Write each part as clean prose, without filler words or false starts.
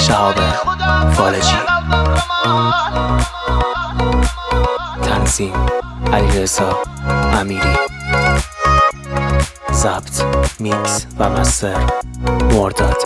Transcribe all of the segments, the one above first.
شهاب فالجی، تنظیم علیرضا امیری، ضبط، میکس و مستر مرداد.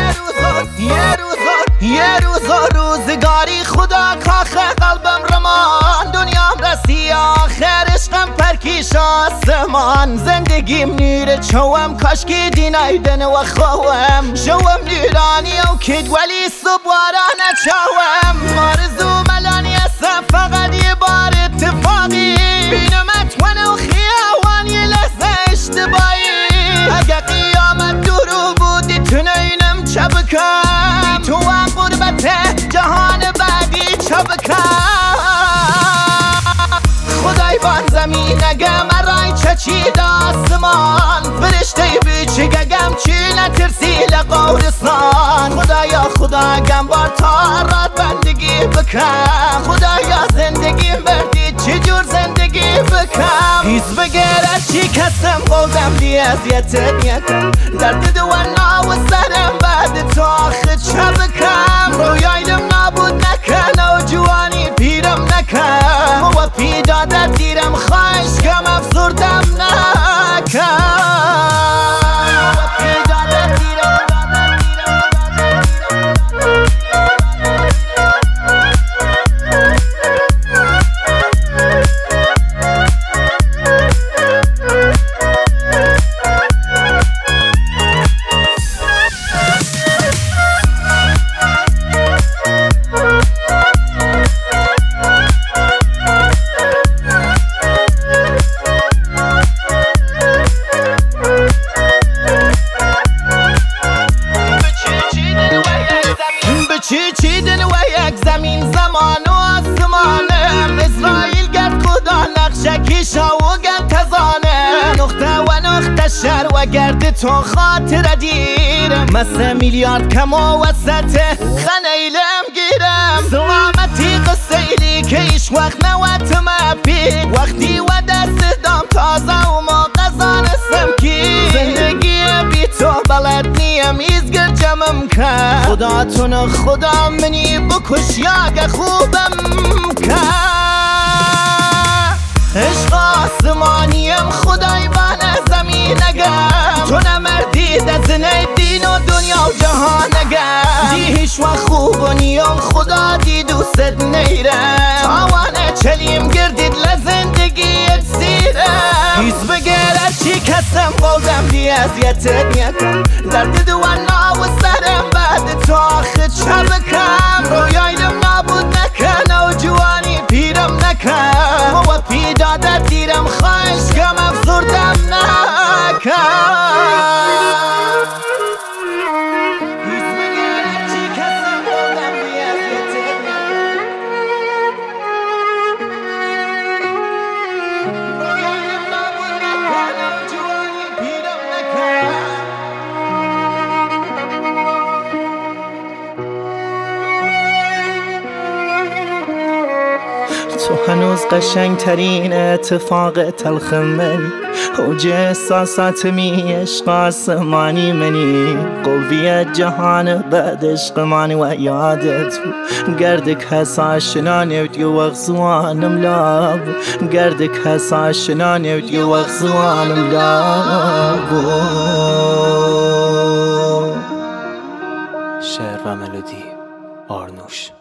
یه روزا روزگاری خدا کاخ قلبم رمان، دنیام رسی آخر عشقم پرکیش آسمان. زندگیم نیره چوم کاشکی دینایدن و خوام، شوم نیرانی و کد ولی صبوارا نچوم. آرزو ملانی هستم فقط یه بار اتفاقی، بینمت و خیاوان یه لحظه اشتباهی. اگه قیامت درو بودی تنینم چه بکم، تو غربت جهان بعدی چه بکم. خدای بان زمین اگه مرای چچید آسمان، فرشته بیچگم چی نترسی لقورستان. خدایا خدا گم تا رات بندگی بکم، خدایا زندگی بردی چجور زندگی بکم. هیز بگره چی کسم قولم دی اذیتت یکم، درد دوانا و سرم بعد تو آخه چه بکم. رویایم نابود نکن و جوانی پیرم نکن، و پیدادت دیرم خواهش کم افزردم نکن. چیدن و یک زمین زمان و آسمانم، اسرائیل گرد خدا نقشه کشا و گرد تزانم. نقطه و نقطه شر و گرد تو خاطر دیرم، مثل میلیارد کم و وسط خنیلم گیرم. سلامتی قصه ایلی که ایش وقت نواتم اپید، وقتی و دست دام تازه و ما قزانستم کی. زندگی بی تو بلد نیم ایزگر جمم کن، خدا تون خدا منی بکش یا خوبم کن. عشق آسمانیم خدای بانه زمین اگم، تو نمردی دزنه دین و دنیا و جهان اگم. دی هیچ و خوب و نیم خدا دی دوست نیرم، تاوانه چلیم گردید لزندگی اکسیرم. هیز بگره چی کسم قولم دی اذیتت یکم، درد دوانا و سرم بعد تو آخه چه بکم. رویایم نابود نکن و جوانی پیرم نکن، و پیدادت دیرم خواهش کم افزردم نکن. تو هنوز قشنگ ترین اتفاق تلخ منی، اوج احساسات می عشق آسمانی منی. قلبی جهان بعد عشق مانی و یادت گردک هس آشنانه و دیو اغزوانم لاب، گردک هس آشنانه و دیو اغزوانم لاب. شعر و ملودی آرنوش.